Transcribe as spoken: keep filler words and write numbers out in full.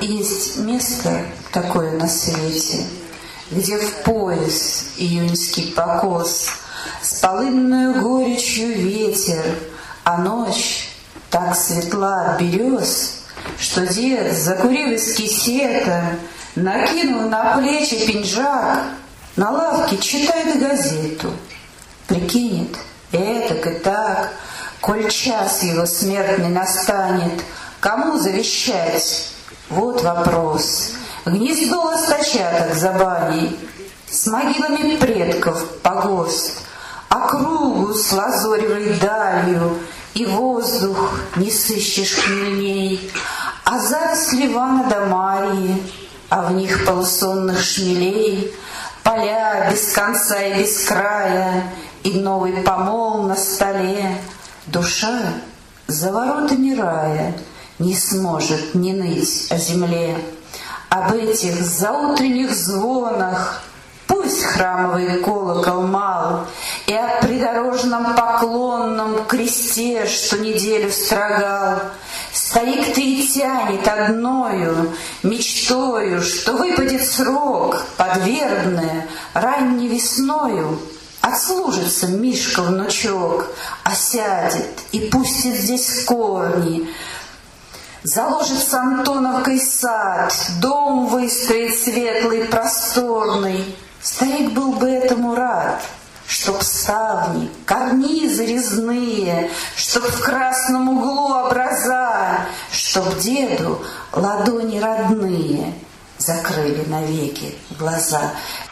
Есть место такое на свете, где в пояс июньский покос, с полынную горечью ветер, а ночь так светла от берез, что дед, закурив из кисета, накинув на плечи пинжак, на лавке читает газету. Прикинет, этак и так, коль час его смертный настанет, кому завещать? Вот вопрос. Гнездо ласточаток за баней, с могилами предков погост, округу с лазоревой далью, и воздух не сыщешь хмельней, а заросли Ивана да Марьи, а в них полусонных шмелей, поля без конца и без края, и новый помол на столе. Душа за воротами рая не сможет не ныть о земле. Об этих заутренних звонах пусть храмовый колокол мал, и о придорожном поклонном кресте, что неделю строгал. Старик-то и тянет одною мечтою, что выпадет срок подвербное ранней весною. Отслужится Мишка-внучок, осядет и пустит здесь корни, заложит с Антоновкой сад, дом выстроит светлый, просторный. Старик был бы этому рад, чтоб ставни, карнизы резные, чтоб в красном углу образа, чтоб деду ладони родные закрыли навеки глаза.